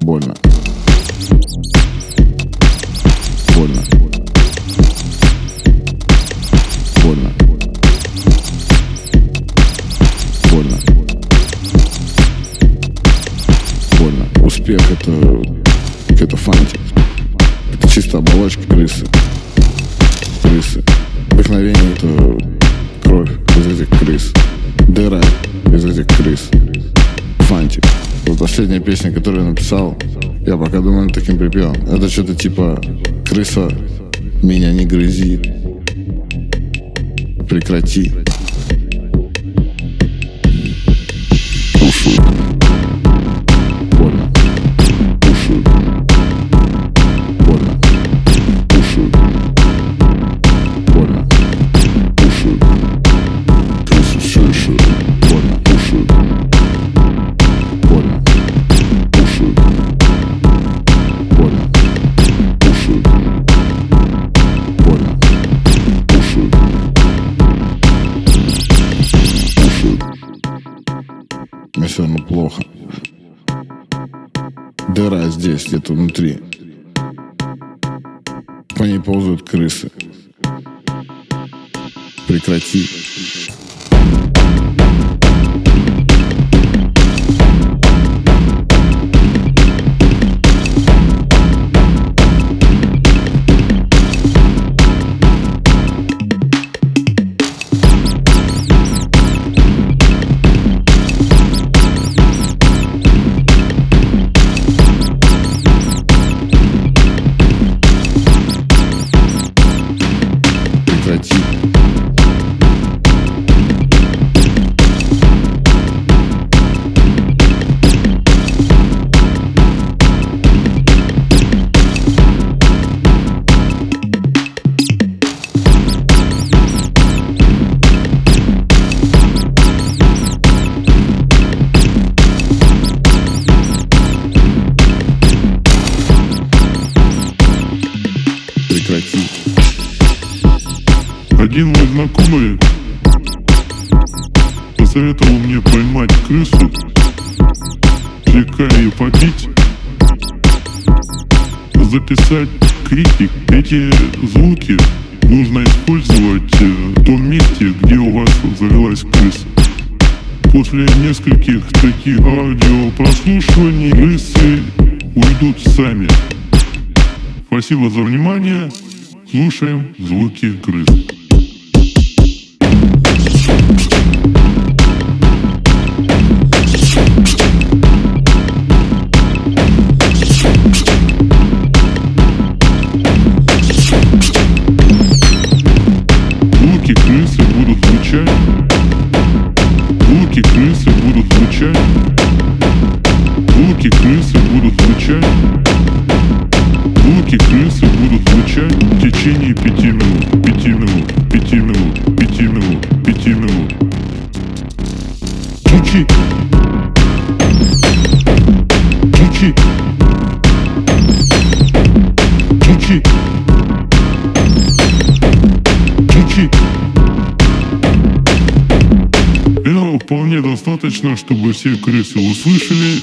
Больно. Больно. Больно. Больно. Больно. Успех это фантик. Это чисто оболочка крысы. Крысы. Вдохновение это кровь из этих крыс. Дыра из этих крыс. Фантик. Вот последняя песня, которую я написал, я пока думаю над таким припевом. Это что-то типа: крыса, меня не грызи, прекрати. Кушают. Больно. Кушают. Больно. Кушают. Больно. Кушают. Крысу слышат. Больно. Кушают. Больно. Кушают. Больно. Кушают. Больно. Кушают. Кушают. Мне все равно плохо. Дыра здесь, где-то внутри. По ней ползают крысы. Прекрати. Прекрати. Прекрати. Один мой знакомый посоветовал мне поймать крысу, слегка ее побить, записать крики. Эти звуки нужно использовать в том месте, где у вас завелась крыса. После нескольких таких аудиопрослушиваний крысы уйдут сами. Спасибо за внимание. Слушаем звуки крыс. Звуки крысы будут звучать. Звуки крысы будут звучать. Звуки крысы будут звучать. Звуки крысы будут звучать в течение 5 минут. 5 минут. 5 минут. 5 минут. 5 минут. Звучи. Звучи. Звучи. Звучи. Этого вполне достаточно, чтобы все крысы услышали.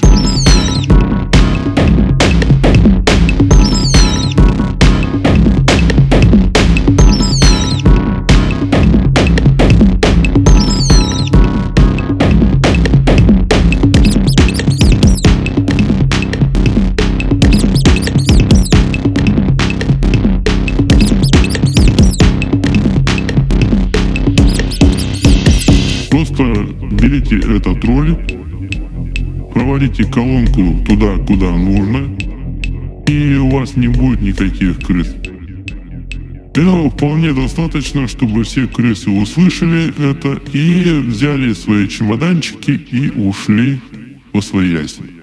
Просто берите этот ролик, проводите колонку туда, куда нужно, и у вас не будет никаких крыс. Этого вполне достаточно, чтобы все крысы услышали это и взяли свои чемоданчики и ушли восвояси.